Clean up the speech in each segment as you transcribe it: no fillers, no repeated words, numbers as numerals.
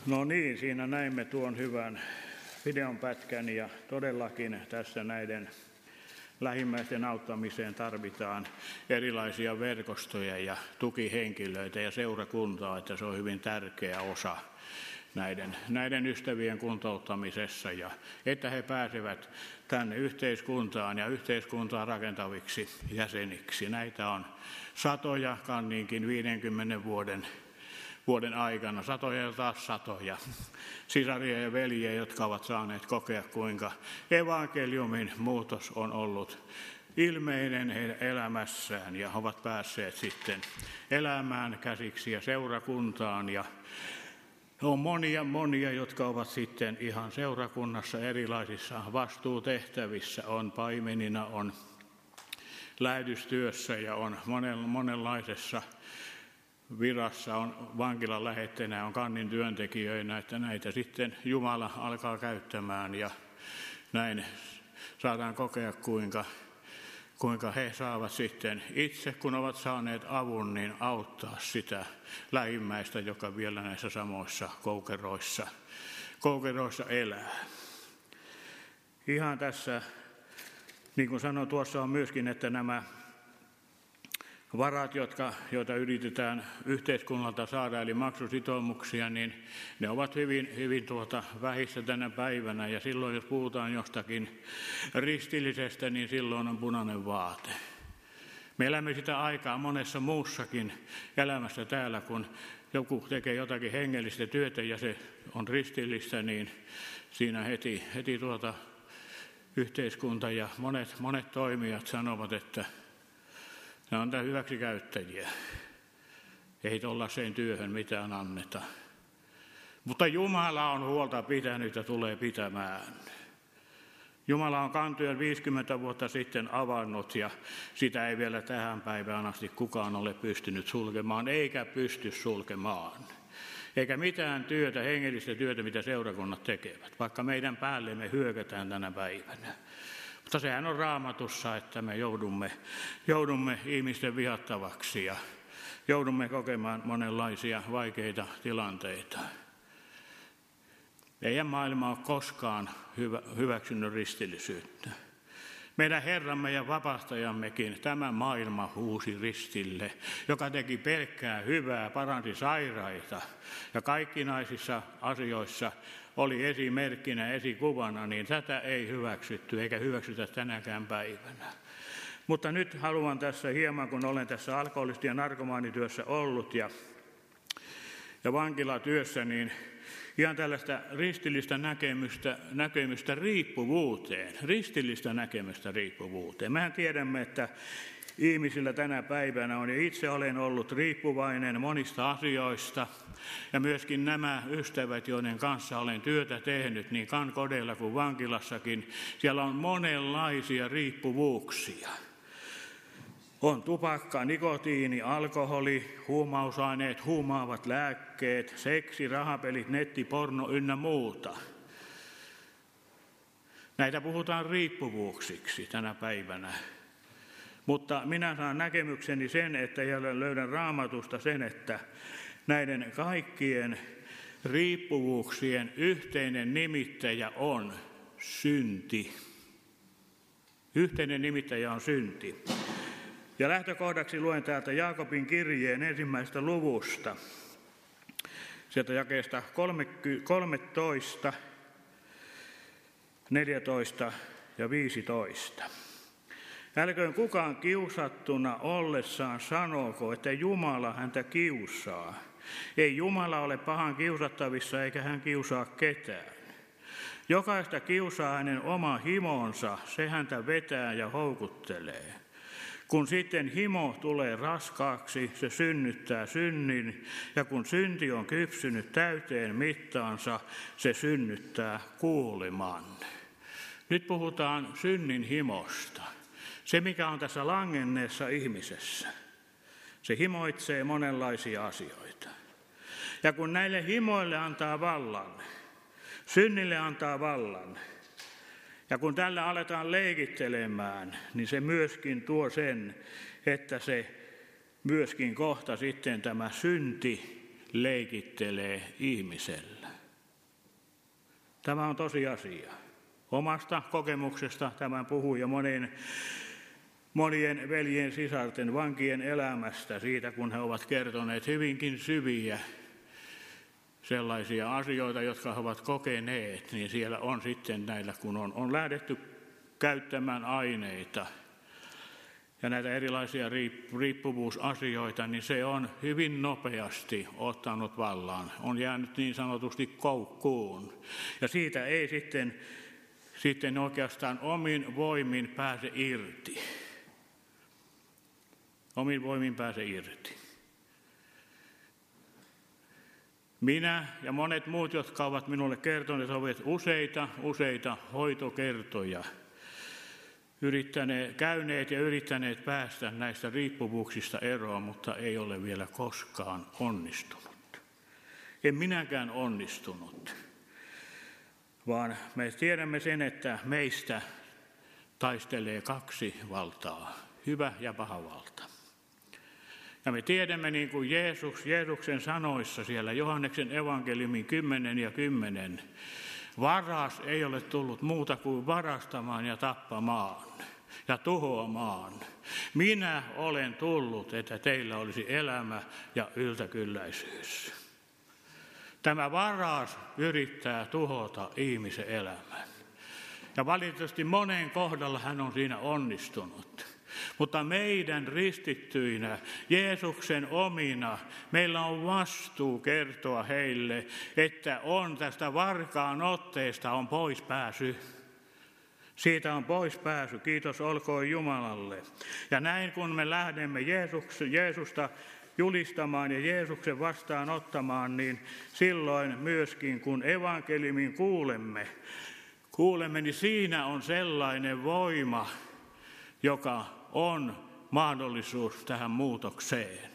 No niin, siinä näimme tuon hyvän videonpätkän ja todellakin tässä näiden lähimmäisten auttamiseen tarvitaan erilaisia verkostoja ja tukihenkilöitä ja seurakuntaa, että se on hyvin tärkeä osa näiden ystävien kuntouttamisessa ja että he pääsevät tänne yhteiskuntaan ja yhteiskuntaa rakentaviksi jäseniksi. Näitä on satoja kanniinkin 50 vuoden aikana, satoja ja taas satoja sisaria ja veljiä, jotka ovat saaneet kokea, kuinka evankeliumin muutos on ollut ilmeinen heidän elämässään ja ovat päässeet sitten elämään käsiksi ja seurakuntaan. Ja on monia, jotka ovat sitten ihan seurakunnassa erilaisissa vastuutehtävissä, on paimenina, on lähetystyössä ja on monenlaisessa virassa, on vankilan lähetteenä, on kannin työntekijöinä, että näitä sitten Jumala alkaa käyttämään ja näin saadaan kokea, kuinka he saavat sitten itse, kun ovat saaneet avun, niin auttaa sitä lähimmäistä, joka vielä näissä samoissa koukeroissa elää. Ihan tässä, niin kuin sanoin, tuossa on myöskin, että nämä varat, joita yritetään yhteiskunnalta saada, eli maksusitoumuksia, niin ne ovat hyvin vähissä tänä päivänä. Ja silloin, jos puhutaan jostakin ristillisestä, niin silloin on punainen vaate. Me elämme sitä aikaa monessa muussakin elämässä täällä, kun joku tekee jotakin hengellistä työtä ja se on ristillistä, niin siinä heti yhteiskunta ja monet toimijat sanovat, että ne on hyväksikäyttäjiä. Ei tuollaiseen työhön mitään anneta. Mutta Jumala on huolta pitänyt ja tulee pitämään. Jumala on kantyön 50 vuotta sitten avannut ja sitä ei vielä tähän päivään asti kukaan ole pystynyt sulkemaan eikä pysty sulkemaan. Eikä mitään työtä, hengellistä työtä, mitä seurakunnat tekevät, vaikka meidän päällemme hyökätään tänä päivänä. Mutta sehän on Raamatussa, että me joudumme ihmisten vihattavaksi ja joudumme kokemaan monenlaisia vaikeita tilanteita. Ei maailma ole koskaan hyväksynyt ristillisyyttä. Meidän Herramme ja vapahtajammekin tämä maailma huusi ristille, joka teki pelkkää hyvää, paransi sairaita ja kaikkinaisissa asioissa oli esimerkkinä, esikuvana, niin tätä ei hyväksytty eikä hyväksytä tänäkään päivänä. Mutta nyt haluan tässä hieman, kun olen tässä alkoholisti- ja narkomaanityössä ollut ja vankilatyössä, niin ihan tällaista ristillistä näkemystä riippuvuuteen. Ristillistä näkemystä riippuvuuteen. Mehän tiedämme, että ihmisillä tänä päivänä on, ja itse olen ollut riippuvainen monista asioista, ja myöskin nämä ystävät, joiden kanssa olen työtä tehnyt, niin kankodeilla kuin vankilassakin, siellä on monenlaisia riippuvuuksia. On tupakka, nikotiini, alkoholi, huumausaineet, huumaavat lääkkeet, seksi, rahapelit, netti, porno ynnä muuta. Näitä puhutaan riippuvuuksiksi tänä päivänä. Mutta minä saan näkemykseni sen, että löydän Raamatusta sen, että näiden kaikkien riippuvuuksien yhteinen nimittäjä on synti. Yhteinen nimittäjä on synti. Ja lähtökohdaksi luen täältä Jaakobin kirjeen 1. luvusta, sieltä jakeesta 13, 14 ja 15. Älköön kukaan kiusattuna ollessaan sanoko, että Jumala häntä kiusaa. Ei Jumala ole pahan kiusattavissa eikä hän kiusaa ketään. Jokaista kiusaa hänen oma himonsa, se häntä vetää ja houkuttelee. Kun sitten himo tulee raskaaksi, se synnyttää synnin, ja kun synti on kypsynyt täyteen mittaansa, se synnyttää kuoleman. Nyt puhutaan synnin himosta. Se, mikä on tässä langenneessa ihmisessä, se himoitsee monenlaisia asioita. Ja kun näille himoille antaa vallan, synnille antaa vallan, ja kun tällä aletaan leikittelemään, niin se myöskin tuo sen, että se myöskin kohta sitten tämä synti leikittelee ihmisellä. Tämä on tosiasia. Omasta kokemuksesta tämän puhuu ja monien veljen, sisarten, vankien elämästä, siitä kun he ovat kertoneet hyvinkin syviä sellaisia asioita, jotka he ovat kokeneet, niin siellä on sitten näillä, kun on lähdetty käyttämään aineita ja näitä erilaisia riippuvuusasioita, niin se on hyvin nopeasti ottanut vallaan, on jäänyt niin sanotusti koukkuun. Ja siitä ei sitten oikeastaan omin voimin pääse irti. Omin voimin pääse irti. Minä ja monet muut, jotka ovat minulle kertoneet, ovat useita hoitokertoja käyneet ja yrittäneet päästä näistä riippuvuuksista eroon, mutta ei ole vielä koskaan onnistunut. En minäkään onnistunut, vaan me tiedämme sen, että meistä taistelee kaksi valtaa, hyvä ja paha valta. Ja me tiedämme, niin kuin Jeesuksen sanoissa siellä Johanneksen evankeliumin 10:10, varas ei ole tullut muuta kuin varastamaan ja tappamaan ja tuhoamaan. Minä olen tullut, että teillä olisi elämä ja yltäkylläisyys. Tämä varas yrittää tuhota ihmisen elämän. Ja valitettavasti monen kohdalla hän on siinä onnistunut. Mutta meidän ristittyinä, Jeesuksen omina, meillä on vastuu kertoa heille, että on tästä varkaan otteesta on pois pääsy. Siitä on pois pääsy, kiitos olkoon Jumalalle. Ja näin kun me lähdemme Jeesusta julistamaan ja Jeesuksen vastaanottamaan, niin silloin myöskin kun evankeliumin kuulemme, niin siinä on sellainen voima, joka on mahdollisuus tähän muutokseen.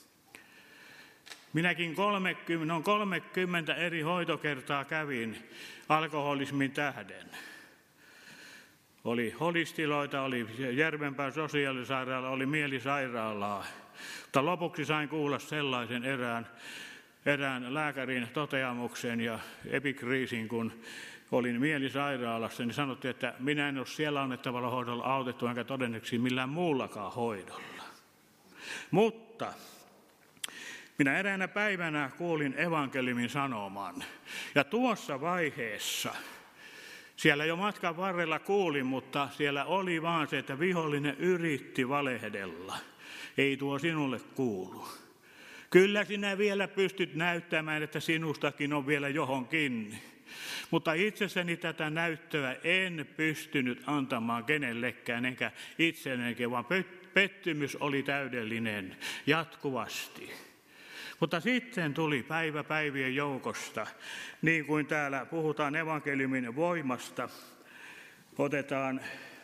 Minäkin 30 eri hoitokertaa kävin alkoholismin tähden. Oli holistiloita, oli Järvenpään sosiaalisairaala, oli mielisairaalaa. Mutta lopuksi sain kuulla sellaisen erään lääkärin toteamuksen ja epikriisin, kun olin mielisairaalassa, niin sanottiin, että minä en ole siellä annettavalla hoidolla autettu, enkä todennäköisesti millään muullakaan hoidolla. Mutta minä eräänä päivänä kuulin evankeliumin sanoman. Ja tuossa vaiheessa, siellä jo matkan varrella kuulin, mutta siellä oli vaan se, että vihollinen yritti valehdella. Ei tuo sinulle kuulu. Kyllä sinä vielä pystyt näyttämään, että sinustakin on vielä johonkin. Mutta itsessäni tätä näyttöä en pystynyt antamaan kenellekään, enkä itsellenikin, vaan pettymys oli täydellinen jatkuvasti. Mutta sitten tuli päivien joukosta, niin kuin täällä puhutaan evankeliumin voimasta, otetaan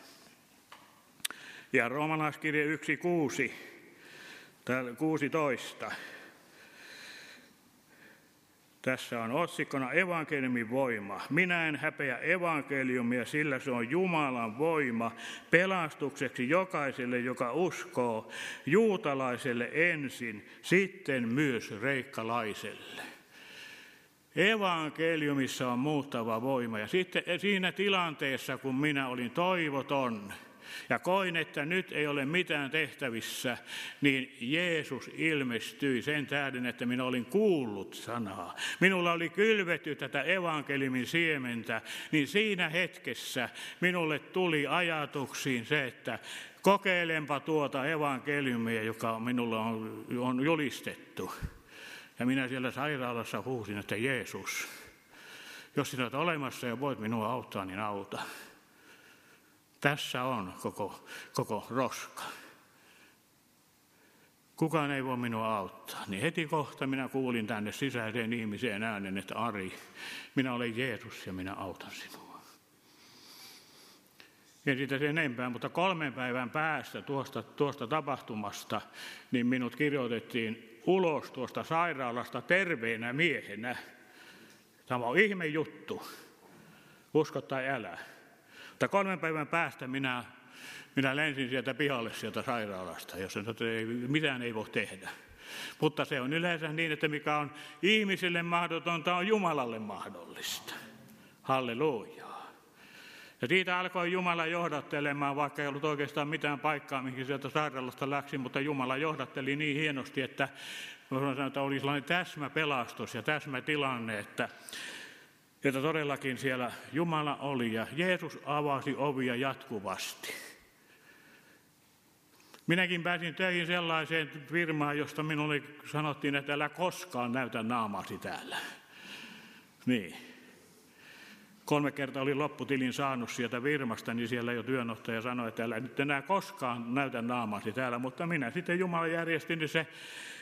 ja roomalaiskirje 1:6, täällä 16. Tässä on otsikkona evankeliumin voima. Minä en häpeä evankeliumia, sillä se on Jumalan voima pelastukseksi jokaiselle, joka uskoo, juutalaiselle ensin, sitten myös kreikkalaiselle. Evankeliumissa on muuttava voima ja sitten siinä tilanteessa, kun minä olin toivoton, ja koin, että nyt ei ole mitään tehtävissä, niin Jeesus ilmestyi sen tähden, että minä olin kuullut sanaa. Minulla oli kylvetty tätä evankeliumin siementä, niin siinä hetkessä minulle tuli ajatuksiin se, että kokeilenpa tuota evankeliumia, joka minulla on julistettu. Ja minä siellä sairaalassa huusin, että Jeesus, jos sinä olet olemassa ja voit minua auttaa, niin auta. Tässä on koko roska. Kukaan ei voi minua auttaa. Niin heti kohta minä kuulin tänne sisäiseen ihmiseen äänen, että Ari, minä olen Jeesus ja minä autan sinua. En siitä sen enempää, mutta 3 päivän päästä tuosta tapahtumasta, niin minut kirjoitettiin ulos tuosta sairaalasta terveenä miehenä. Tämä on ihme juttu. Usko tai älä. Mutta 3 päivän päästä minä lensin sieltä pihalle sieltä sairaalasta, jos mitään ei voi tehdä. Mutta se on yleensä niin, että mikä on ihmiselle mahdotonta, on Jumalalle mahdollista. Halleluja. Ja siitä alkoi Jumala johdattelemaan, vaikka ei ollut oikeastaan mitään paikkaa, mihin sieltä sairaalasta läksi, mutta Jumala johdatteli niin hienosti, että oli sellainen täsmäpelastus ja täsmätilanne, että todellakin siellä Jumala oli ja Jeesus avasi ovia jatkuvasti. Minäkin pääsin töihin sellaiseen firmaan, josta minulle sanottiin, että älä koskaan näytä naamasi täällä. Niin. 3 kertaa oli lopputilin saanut sieltä firmasta, niin siellä jo työnjohtaja sanoi, että älä nyt enää koskaan näytä naamasi täällä. Mutta minä sitten Jumala järjestin, niin se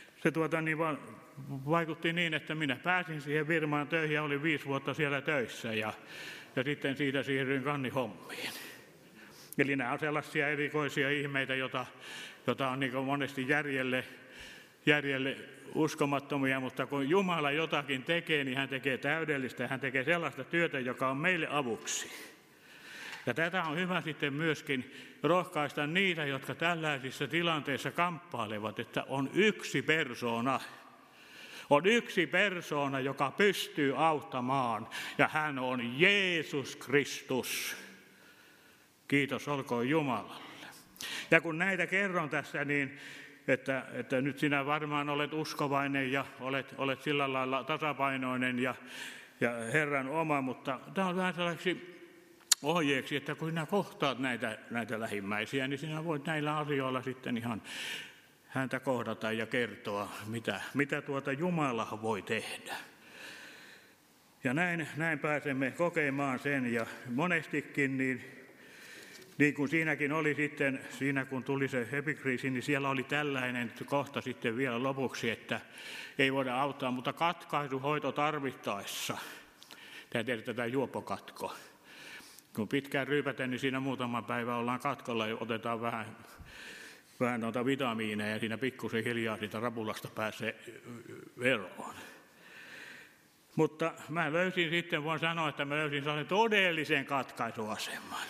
vaikutti niin, että minä pääsin siihen firmaan töihin ja olin 5 vuotta siellä töissä ja sitten siitä siirryin kannihommiin. Eli nämä on sellaisia erikoisia ihmeitä, jota on niin monesti järjelle uskomattomia, mutta kun Jumala jotakin tekee, niin hän tekee täydellistä ja hän tekee sellaista työtä, joka on meille avuksi. Ja tätä on hyvä sitten myöskin rohkaista niitä, jotka tällaisissa tilanteissa kamppailevat, että on yksi persoona. On yksi persoona, joka pystyy auttamaan, ja hän on Jeesus Kristus. Kiitos olkoon Jumalalle. Ja kun näitä kerron tässä, niin että nyt sinä varmaan olet uskovainen ja olet sillä lailla tasapainoinen ja Herran oma, mutta tämä on vähän sellaiseksi ohjeeksi, että kun sinä kohtaat näitä lähimmäisiä, niin sinä voit näillä asioilla sitten ihan häntä kohdata ja kertoa, mitä Jumala voi tehdä. Ja näin pääsemme kokemaan sen, ja monestikin niin kuin siinäkin oli sitten, siinä kun tuli se epikriisi, niin siellä oli tällainen kohta sitten vielä lopuksi, että ei voida auttaa, mutta katkaisuhoito tarvittaessa. Tämä tiedät tämä juopokatko. Kun pitkään ryypätään, niin siinä muutama päivä ollaan katkolla ja otetaan vähän noita vitamiineja ja siinä pikkusen hiljaa siitä rapulasta pääsee eroon. Mutta mä löysin sitten, voin sanoa, että mä löysin sellaisen todellisen katkaisuaseman.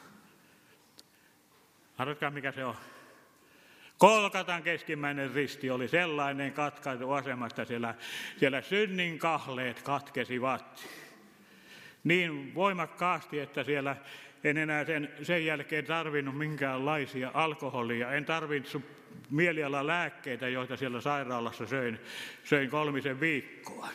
Arvatkaa, mikä se on? Golgatan keskimmäinen risti oli sellainen katkaisuasemasta, siellä synnin kahleet katkesivat niin voimakkaasti, että siellä en enää sen jälkeen tarvinnut minkäänlaisia alkoholia. En tarvinnut mielialalääkkeitä, joita siellä sairaalassa söin 3 viikkoa.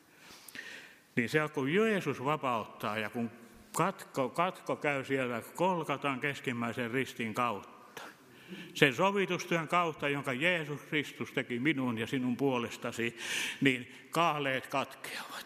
Niin se on, kun Jeesus vapauttaa ja kun katko käy siellä Golgatan keskimmäisen ristin kautta. Sen sovitustyön kautta, jonka Jeesus Kristus teki minun ja sinun puolestasi, niin kahleet katkeavat.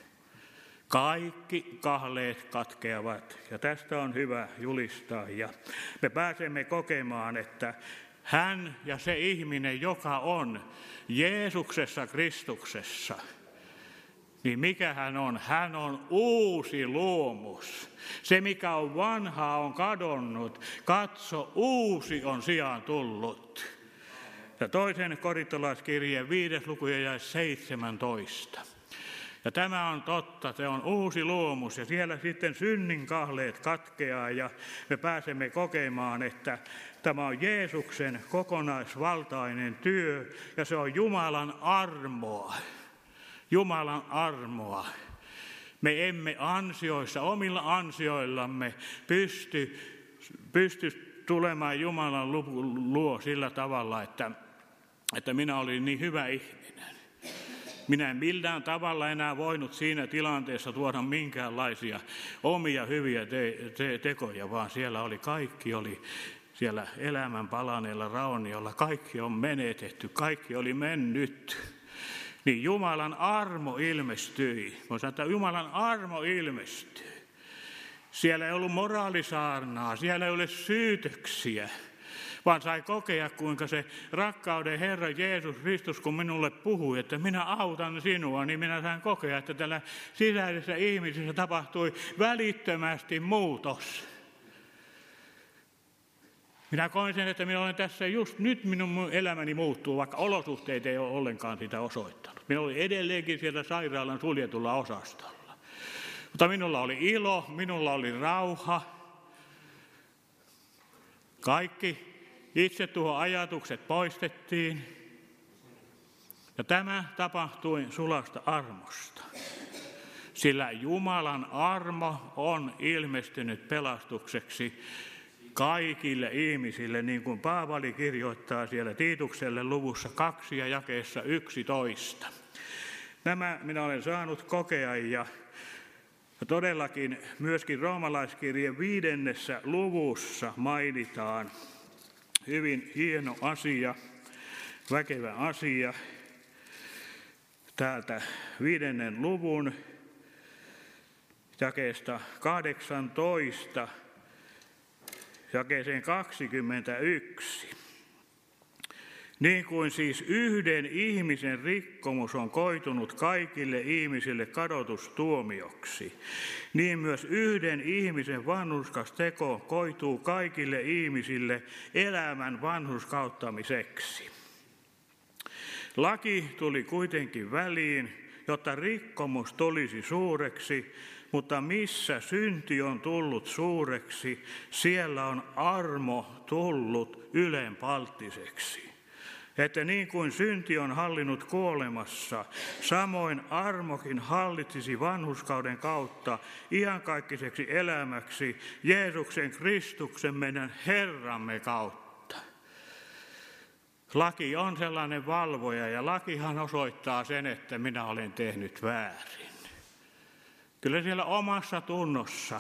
Kaikki kahleet katkeavat ja tästä on hyvä julistaa ja me pääsemme kokemaan, että hän ja se ihminen, joka on Jeesuksessa Kristuksessa, niin mikä hän on? Hän on uusi luomus. Se, mikä on vanhaa, on kadonnut. Katso, uusi on sijaan tullut. Ja 2. korintolaiskirjeen 5. luku ja 17. Ja tämä on totta, se on uusi luomus ja siellä sitten synnin kahleet katkeaa ja me pääsemme kokemaan, että tämä on Jeesuksen kokonaisvaltainen työ ja se on Jumalan armoa. Jumalan armoa. Me emme omilla ansioillamme pysty tulemaan Jumalan luo sillä tavalla, että minä olin niin hyvä ihminen. Minä en millään tavalla enää voinut siinä tilanteessa tuoda minkäänlaisia omia hyviä tekoja, vaan kaikki oli siellä elämän palaneella rauniolla. Kaikki on menetetty, kaikki oli mennyt. Niin Jumalan armo ilmestyi. Voin sanoa, että Jumalan armo ilmestyi. Siellä ei ollut moraalisaarnaa, siellä ei ole syytöksiä, vaan sai kokea, kuinka se rakkauden Herra Jeesus Kristus, kun minulle puhui, että minä autan sinua, niin minä sain kokea, että tällä sisäisessä ihmisessä tapahtui välittömästi muutos. Minä koin sen, että minä olen tässä just nyt minun elämäni muuttuu, vaikka olosuhteet ei ole ollenkaan sitä osoittanut. Minä olin edelleenkin siellä sairaalan suljetulla osastolla. Mutta minulla oli ilo, minulla oli rauha. Kaikki itsetuhoajatukset poistettiin. Ja tämä tapahtui sulasta armosta. Sillä Jumalan armo on ilmestynyt pelastukseksi kaikille ihmisille, niin kuin Paavali kirjoittaa siellä Tiitukselle luvussa 2 ja jakeessa 11. Nämä minä olen saanut kokea ja todellakin myöskin roomalaiskirjeen 5. luvussa mainitaan hyvin hieno asia, väkevä asia. Täältä 5. luvun jakeesta 18 jakeeseen 21. Niin kuin siis yhden ihmisen rikkomus on koitunut kaikille ihmisille kadotustuomioksi, niin myös yhden ihmisen vanhurskas teko koituu kaikille ihmisille elämän vanhurskauttamiseksi. Laki tuli kuitenkin väliin, jotta rikkomus tulisi suureksi, mutta missä synti on tullut suureksi, siellä on armo tullut ylenpalttiseksi. Että niin kuin synti on hallinnut kuolemassa, samoin armokin hallitsisi vanhurskauden kautta iankaikkiseksi elämäksi Jeesuksen Kristuksen meidän Herramme kautta. Laki on sellainen valvoja ja lakihan osoittaa sen, että minä olen tehnyt väärin. Kyllä siellä omassa tunnossa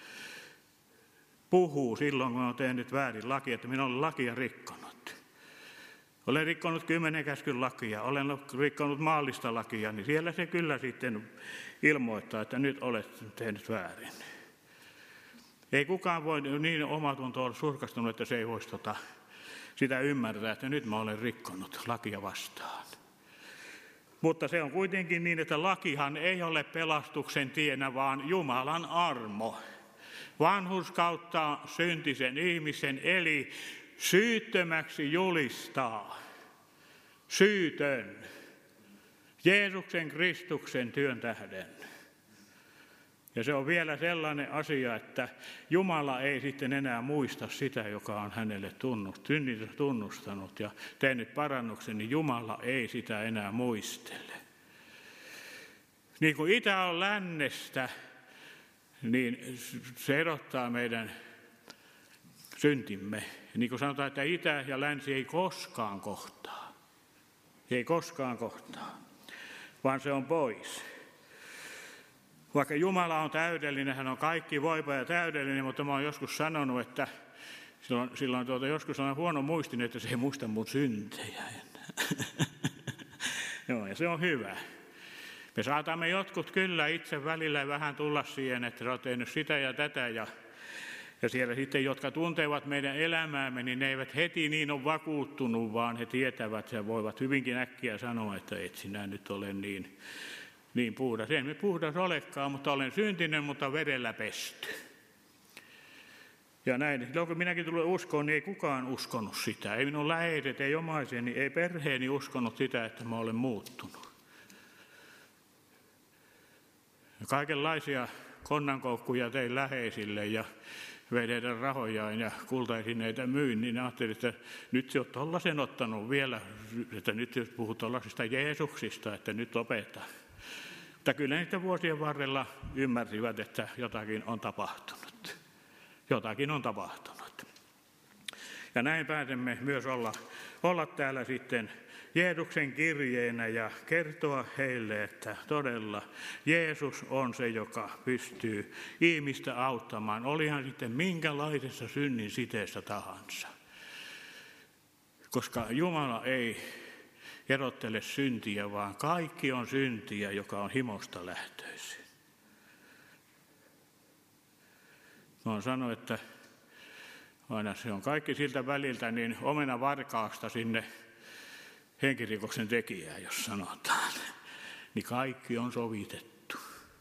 puhuu silloin, kun on tehnyt väärin laki, että minä olen lakia rikkonut. Olen rikkonut 10 käskyn lakia, olen rikkonut maallista lakia, niin siellä se kyllä sitten ilmoittaa, että nyt olet tehnyt väärin. Ei kukaan voi niin omatunto olla surkastunut, että se ei voisi sitä ymmärtää, että nyt mä olen rikkonut lakia vastaan. Mutta se on kuitenkin niin, että lakihan ei ole pelastuksen tienä, vaan Jumalan armo. Vanhurskauttaa syntisen ihmisen, eli syyttömäksi julistaa syytön Jeesuksen Kristuksen työn tähden. Ja se on vielä sellainen asia, että Jumala ei sitten enää muista sitä, joka on hänelle tunnustanut ja tehnyt parannuksen, niin Jumala ei sitä enää muistele. Niin kuin itä on lännestä, niin se erottaa meidän syntimme. Niin kuin sanotaan, että itä ja länsi ei koskaan kohtaa. Ei koskaan kohtaa, vaan se on pois. Vaikka Jumala on täydellinen, hän on kaikki voipa ja täydellinen, mutta mä oon joskus sanonut, että silloin joskus on huono muistin, että se ei muista mun syntejä enää. Joo, ja se on hyvä. Me saatamme jotkut kyllä itse välillä vähän tulla siihen, että sä oot tehnyt sitä ja tätä ja siellä sitten, jotka tuntevat meidän elämäämme, niin ne eivät heti niin ole vakuuttunut, vaan he tietävät ja voivat hyvinkin äkkiä sanoa, että et sinä nyt ole niin puhdas. En me puhdas olekaan, mutta olen syntinen, mutta verellä pesty. Ja näin, silloin kun minäkin tulen uskoon, niin ei kukaan uskonut sitä. Ei minun läheiset, ei omaiseni, ei perheeni uskonut sitä, että mä olen muuttunut. Ja kaikenlaisia konnankoukkuja tein läheisille ja vein heidän rahojaan ja kultaesineitä myin, niin ajattelin, että nyt se on tollaisen ottanut vielä, että nyt jos puhut tollasista Jeesuksista, että nyt lopeta. Mutta kyllä niitä vuosien varrella ymmärsivät, että jotakin on tapahtunut. Jotakin on tapahtunut. Ja näin pääsemme myös olla täällä sitten Jeesuksen kirjeenä ja kertoa heille, että todella Jeesus on se, joka pystyy ihmistä auttamaan. Olihan sitten minkälaisessa synnin siteessä tahansa. Koska Jumala ei erottele syntiä, vaan kaikki on syntiä, joka on himosta lähtöisin. Mä oon sanonut, että aina se on kaikki siltä väliltä niin omenavarkaasta sinne henkirikoksen tekijää, jos sanotaan, niin kaikki on sovitettu.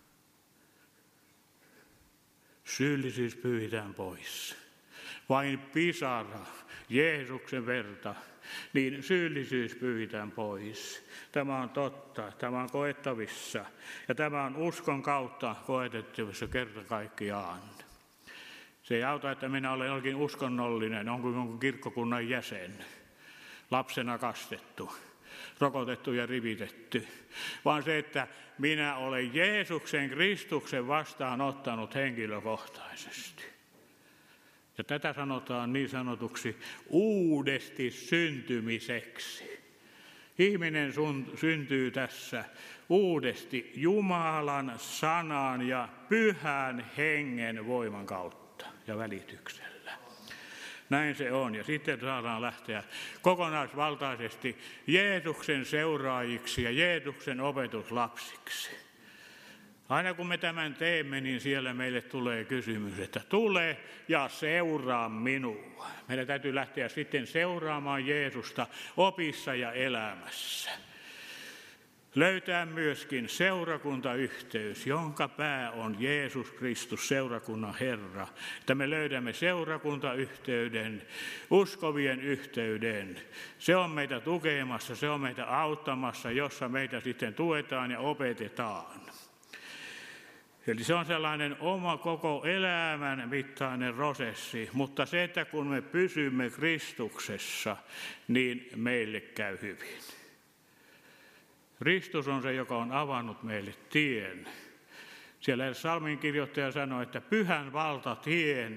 Syyllisyys pyyhitään pois. Vain pisara, Jeesuksen verta, niin syyllisyys pyyhitään pois. Tämä on totta, tämä on koettavissa ja tämä on uskon kautta koetettavissa kerta kaikkiaan. Se ei auta, että minä olen jokin uskonnollinen, onko jonkun kirkkokunnan jäsen, lapsena kastettu. rokotettu ja rivitetty, vaan se, että minä olen Jeesuksen Kristuksen vastaanottanut henkilökohtaisesti. Ja tätä sanotaan niin sanotuksi uudesti syntymiseksi. Ihminen syntyy tässä uudesti Jumalan sanan ja pyhän hengen voiman kautta ja välityksellä. Näin se on. Ja sitten saadaan lähteä kokonaisvaltaisesti Jeesuksen seuraajiksi ja Jeesuksen opetuslapsiksi. Aina kun me tämän teemme, niin siellä meille tulee kysymys, että tule ja seuraa minua. Meidän täytyy lähteä sitten seuraamaan Jeesusta opissa ja elämässä. Löytää myöskin seurakuntayhteys, jonka pää on Jeesus Kristus, seurakunnan Herra. Että me löydämme seurakuntayhteyden, uskovien yhteyden. Se on meitä tukemassa, se on meitä auttamassa, jossa meitä sitten tuetaan ja opetetaan. Eli se on sellainen oma koko elämän mittainen prosessi, mutta se, että kun me pysymme Kristuksessa, niin meille käy hyvin. Kristus on se, joka on avannut meille tien. Siellä psalmin kirjoittaja sanoi, että pyhän valtatien.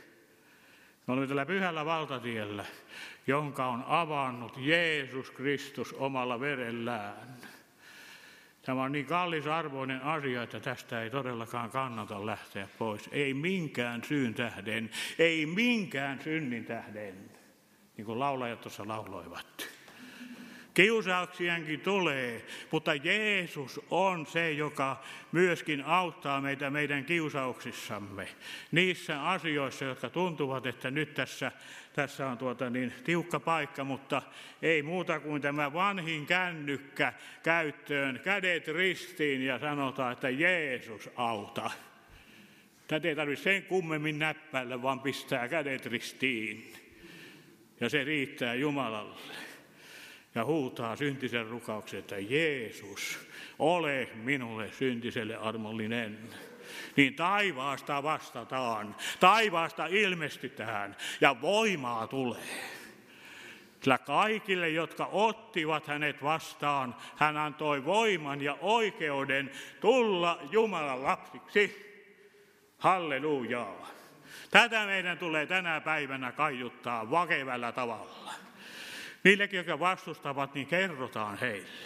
Me olemme tällä pyhällä valtatiellä, jonka on avannut Jeesus Kristus omalla verellään. Tämä on niin kallisarvoinen asia, että tästä ei todellakaan kannata lähteä pois. Ei minkään syyn tähden, ei minkään synnin tähden, niin kuin laulajat tuossa lauloivat. Kiusauksiakin tulee, mutta Jeesus on se, joka myöskin auttaa meitä meidän kiusauksissamme. Niissä asioissa, jotka tuntuvat, että nyt tässä on tiukka paikka, mutta ei muuta kuin tämä vanhin kännykkä käyttöön, kädet ristiin ja sanotaan, että Jeesus auta. Tätä ei tarvitse sen kummemmin näppäillä, vaan pistää kädet ristiin. Ja se riittää Jumalalle. Ja huutaa syntisen rukouksen, että Jeesus, ole minulle syntiselle armollinen. Niin taivaasta vastataan, taivaasta ilmestytään ja voimaa tulee. Sillä kaikille, jotka ottivat hänet vastaan, hän antoi voiman ja oikeuden tulla Jumalan lapsiksi. Hallelujaa. Tätä meidän tulee tänä päivänä kaiuttaa väkevällä tavalla. Niillekin, jotka vastustavat, niin kerrotaan heille.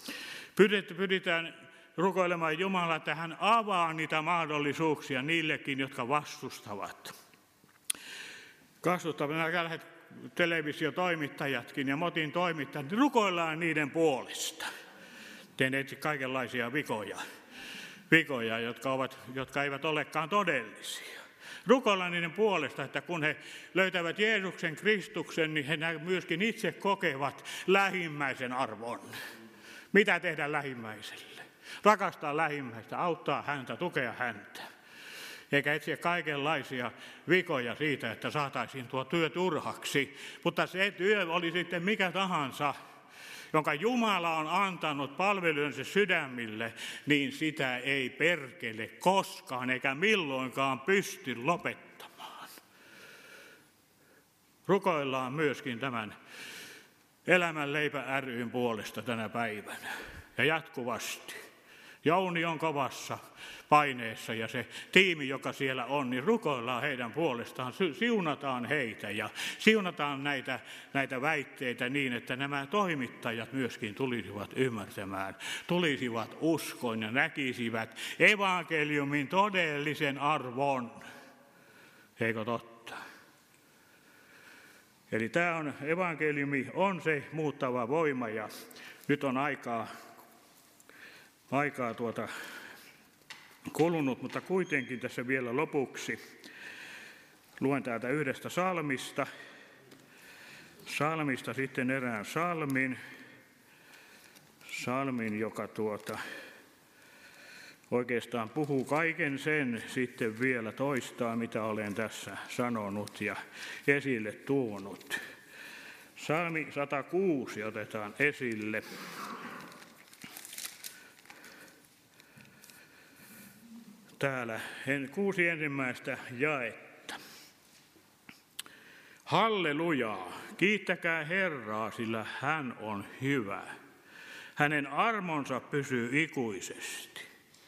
Pyritään rukoilemaan Jumalaa, että hän avaa niitä mahdollisuuksia niillekin, jotka vastustavat. Nämä televisiotoimittajatkin ja Motin toimittajat, niin rukoillaan niiden puolesta. Tehneet kaikenlaisia vikoja, jotka eivät olekaan todellisia. Rukoillaan niiden puolesta, että kun he löytävät Jeesuksen Kristuksen, niin he myöskin itse kokevat lähimmäisen arvon. Mitä tehdä lähimmäiselle? Rakastaa lähimmäistä, auttaa häntä, tukea häntä. Eikä etsiä kaikenlaisia vikoja siitä, että saataisiin tuo työ turhaksi. Mutta se työ oli sitten mikä tahansa, jonka Jumala on antanut palvelujensa sydämille, niin sitä ei perkele koskaan eikä milloinkaan pysty lopettamaan. Rukoillaan myöskin tämän Elämän leipä ry:n puolesta tänä päivänä ja jatkuvasti. Jouni on kovassa paineessa ja se tiimi, joka siellä on, niin rukoillaan heidän puolestaan, siunataan heitä ja siunataan näitä väitteitä niin, että nämä toimittajat myöskin tulisivat ymmärtämään, tulisivat uskoon ja näkisivät evankeliumin todellisen arvon. Eikö totta? Eli evankeliumi on se muuttava voima ja nyt on aikaa kulunut, mutta kuitenkin tässä vielä lopuksi luen täältä yhdestä psalmista sitten erään psalmin, joka oikeastaan puhuu kaiken sen sitten vielä toistaa, mitä olen tässä sanonut ja esille tuonut. Psalmi 106 otetaan esille. Täällä 6 ensimmäistä jaetta. Hallelujaa, kiittäkää Herraa, sillä hän on hyvä. Hänen armonsa pysyy ikuisesti.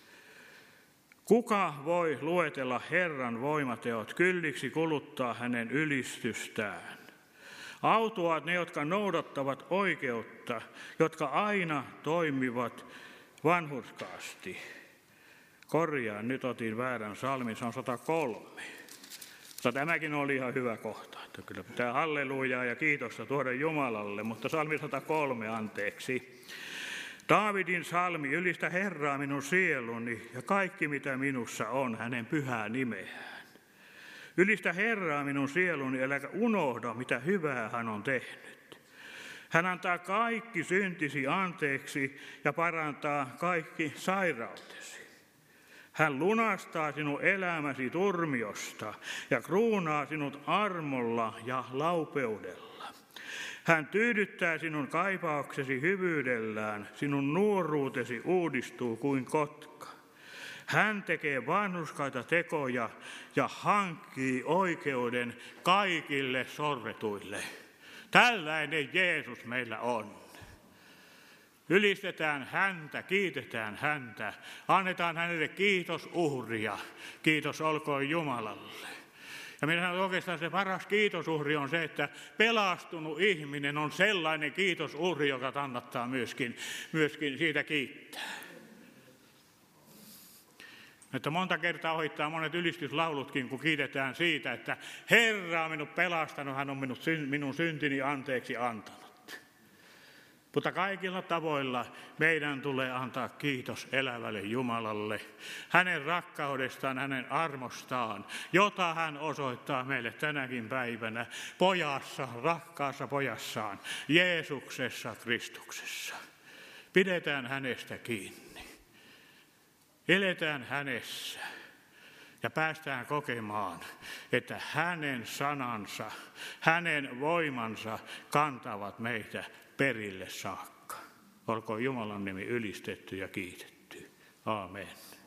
Kuka voi luetella Herran voimateot, kylliksi kuluttaa hänen ylistystään? Autuaat ne, jotka noudattavat oikeutta, jotka aina toimivat vanhurskaasti. Korjaan, nyt otin väärän psalmin, se on 103. Mutta tämäkin oli ihan hyvä kohta, että kyllä pitää hallelujaa ja kiitosta tuoda Jumalalle, mutta psalmi 103, anteeksi. Daavidin psalmi, ylistä Herraa minun sieluni ja kaikki mitä minussa on, hänen pyhää nimeään. Ylistä Herraa minun sieluni, äläkä unohda mitä hyvää hän on tehnyt. Hän antaa kaikki syntisi anteeksi ja parantaa kaikki sairautesi. Hän lunastaa sinun elämäsi turmiosta ja kruunaa sinut armolla ja laupeudella. Hän tyydyttää sinun kaipauksesi hyvyydellään, sinun nuoruutesi uudistuu kuin kotka. Hän tekee vanhurskaita tekoja ja hankkii oikeuden kaikille sorretuille. Tällainen Jeesus meillä on. Ylistetään häntä, kiitetään häntä, annetaan hänelle kiitosuhria. Kiitos olkoon Jumalalle. Ja minä sanon, että oikeastaan se paras kiitosuhri on se, että pelastunut ihminen on sellainen kiitosuhri, joka kannattaa myöskin siitä kiittää. Että monta kertaa ohittaa monet ylistyslaulutkin, kun kiitetään siitä, että Herra on minut pelastanut, hän on minun syntini anteeksi antanut. Mutta kaikilla tavoilla meidän tulee antaa kiitos elävälle Jumalalle, hänen rakkaudestaan, hänen armostaan, jota hän osoittaa meille tänäkin päivänä pojassa, rakkaassa pojassaan, Jeesuksessa Kristuksessa. Pidetään hänestä kiinni. Eletään hänessä ja päästään kokemaan, että hänen sanansa, hänen voimansa kantavat meitä perille saakka. Olkoon Jumalan nimi ylistetty ja kiitetty. Aamen.